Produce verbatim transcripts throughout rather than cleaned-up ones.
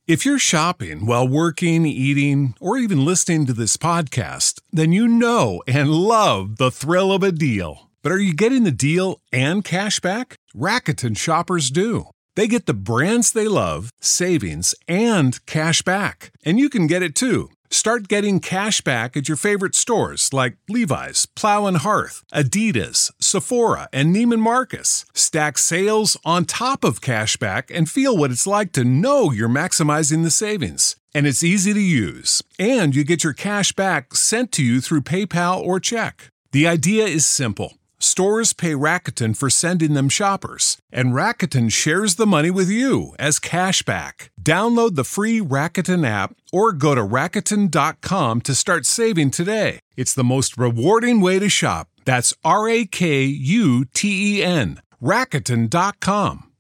If you're shopping while working, eating, or even listening to this podcast, then you know and love the thrill of a deal. But are you getting the deal and cash back? Rakuten shoppers do. They get the brands they love, savings, and cash back. And you can get it too. Start getting cash back at your favorite stores like Levi's, Plow and Hearth, Adidas, Sephora, and Neiman Marcus. Stack sales on top of cash back and feel what it's like to know you're maximizing the savings. And it's easy to use. And you get your cash back sent to you through PayPal or check. The idea is simple. Stores pay Rakuten for sending them shoppers, and Rakuten shares the money with you as cash back. Download the free Rakuten app or go to Rakuten dot com to start saving today. It's the most rewarding way to shop. That's R A K U T E N. Rakuten dot com.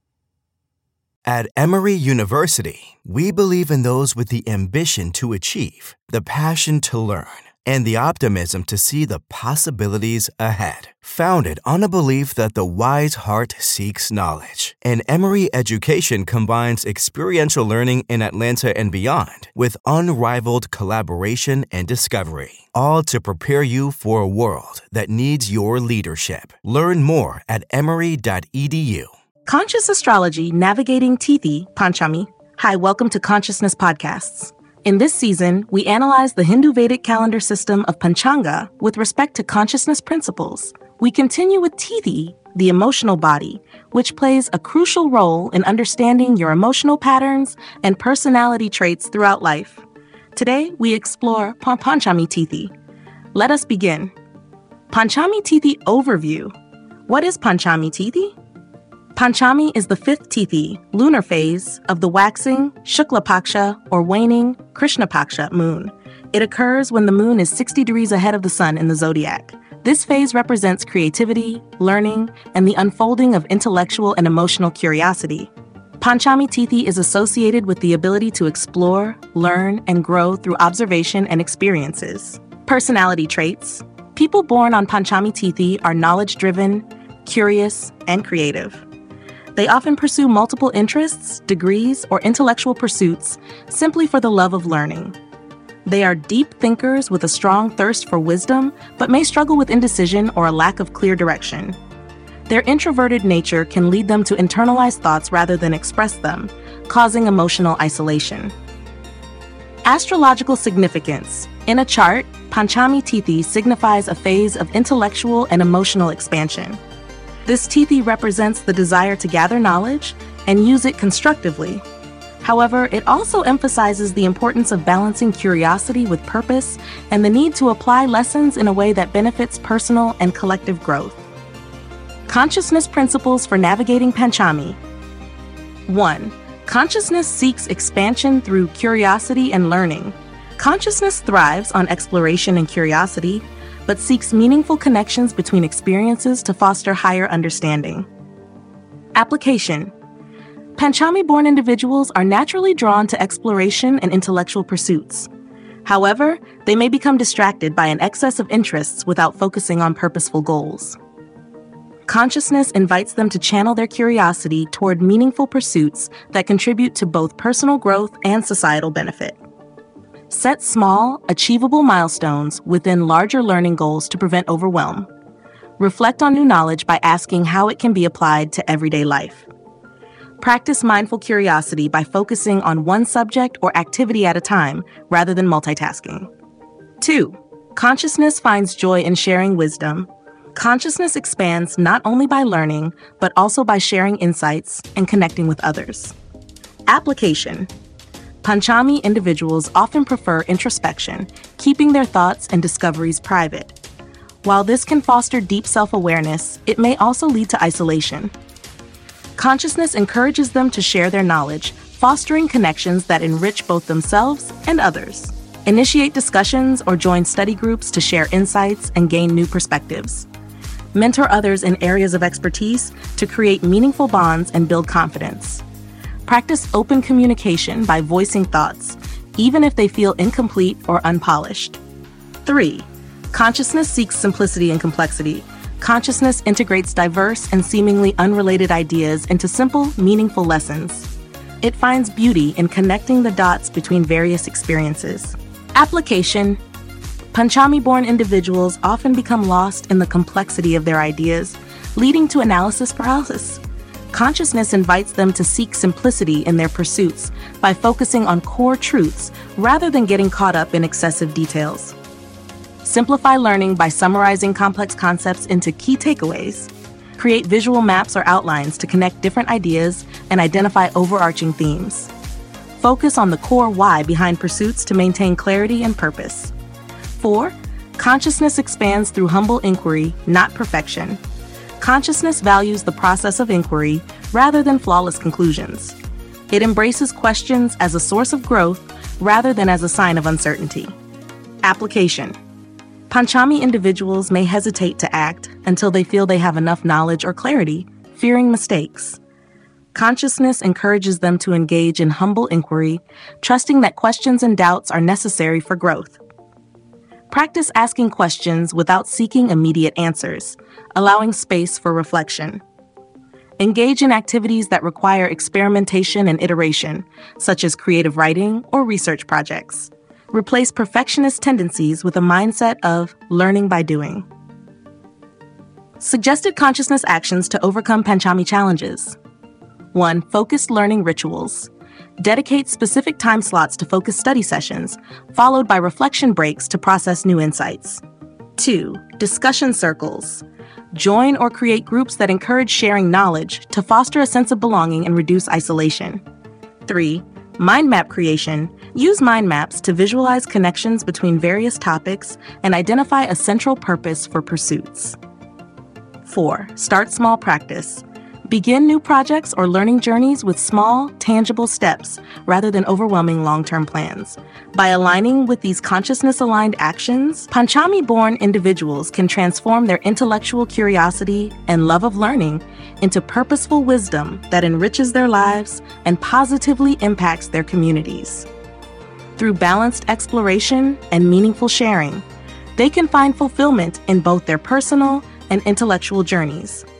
At Emory University, we believe in those with the ambition to achieve, the passion to learn, and the optimism to see the possibilities ahead. Founded on a belief that the wise heart seeks knowledge, and Emory Education combines experiential learning in Atlanta and beyond with unrivaled collaboration and discovery, all to prepare you for a world that needs your leadership. Learn more at emory dot e d u. Conscious Astrology Navigating Tithi, Panchami. Hi, welcome to Consciousness Podcasts. In this season, we analyze the Hindu Vedic calendar system of Panchanga with respect to consciousness principles. We continue with Tithi, the emotional body, which plays a crucial role in understanding your emotional patterns and personality traits throughout life. Today, we explore Panchami Tithi. Let us begin. Panchami Tithi Overview. What is Panchami Tithi? Panchami is the fifth Tithi, lunar phase, of the waxing, Shukla Paksha, or waning, Krishna Paksha moon. It occurs when the moon is sixty degrees ahead of the sun in the zodiac. This phase represents creativity, learning, and the unfolding of intellectual and emotional curiosity. Panchami Tithi is associated with the ability to explore, learn, and grow through observation and experiences. Personality traits. People born on Panchami Tithi are knowledge-driven, curious, and creative. They often pursue multiple interests, degrees, or intellectual pursuits simply for the love of learning. They are deep thinkers with a strong thirst for wisdom, but may struggle with indecision or a lack of clear direction. Their introverted nature can lead them to internalize thoughts rather than express them, causing emotional isolation. Astrological significance. In a chart, Panchami Tithi signifies a phase of intellectual and emotional expansion. This Tithi represents the desire to gather knowledge and use it constructively. However, it also emphasizes the importance of balancing curiosity with purpose and the need to apply lessons in a way that benefits personal and collective growth. Consciousness principles for navigating Panchami. one. Consciousness seeks expansion through curiosity and learning. Consciousness thrives on exploration and curiosity, but seeks meaningful connections between experiences to foster higher understanding. Application. Panchami-born individuals are naturally drawn to exploration and intellectual pursuits. However, they may become distracted by an excess of interests without focusing on purposeful goals. Consciousness invites them to channel their curiosity toward meaningful pursuits that contribute to both personal growth and societal benefit. Set small, achievable milestones within larger learning goals to prevent overwhelm. Reflect on new knowledge by asking how it can be applied to everyday life. Practice mindful curiosity by focusing on one subject or activity at a time rather than multitasking. two. Consciousness finds joy in sharing wisdom. Consciousness expands not only by learning, but also by sharing insights and connecting with others. Application. Panchami individuals often prefer introspection, keeping their thoughts and discoveries private. While this can foster deep self-awareness, it may also lead to isolation. Consciousness encourages them to share their knowledge, fostering connections that enrich both themselves and others. Initiate discussions or join study groups to share insights and gain new perspectives. Mentor others in areas of expertise to create meaningful bonds and build confidence. Practice open communication by voicing thoughts, even if they feel incomplete or unpolished. three. Consciousness seeks simplicity and complexity. Consciousness integrates diverse and seemingly unrelated ideas into simple, meaningful lessons. It finds beauty in connecting the dots between various experiences. Application. Panchami-born individuals often become lost in the complexity of their ideas, leading to analysis paralysis. Consciousness invites them to seek simplicity in their pursuits by focusing on core truths rather than getting caught up in excessive details. Simplify learning by summarizing complex concepts into key takeaways. Create visual maps or outlines to connect different ideas and identify overarching themes. Focus on the core why behind pursuits to maintain clarity and purpose. Four, consciousness expands through humble inquiry, not perfection. Consciousness values the process of inquiry rather than flawless conclusions. It embraces questions as a source of growth rather than as a sign of uncertainty. Application. Panchami individuals may hesitate to act until they feel they have enough knowledge or clarity, fearing mistakes. Consciousness encourages them to engage in humble inquiry, trusting that questions and doubts are necessary for growth. Practice asking questions without seeking immediate answers, allowing space for reflection. Engage in activities that require experimentation and iteration, such as creative writing or research projects. Replace perfectionist tendencies with a mindset of learning by doing. Suggested consciousness actions to overcome Panchami challenges. One, focused learning rituals. Dedicate specific time slots to focus study sessions, followed by reflection breaks to process new insights. Two, discussion circles. Join or create groups that encourage sharing knowledge to foster a sense of belonging and reduce isolation. Three, mind map creation. Use mind maps to visualize connections between various topics and identify a central purpose for pursuits. Four, start small practice. Begin new projects or learning journeys with small, tangible steps rather than overwhelming long-term plans. By aligning with these consciousness-aligned actions, Panchami-born individuals can transform their intellectual curiosity and love of learning into purposeful wisdom that enriches their lives and positively impacts their communities. Through balanced exploration and meaningful sharing, they can find fulfillment in both their personal and intellectual journeys.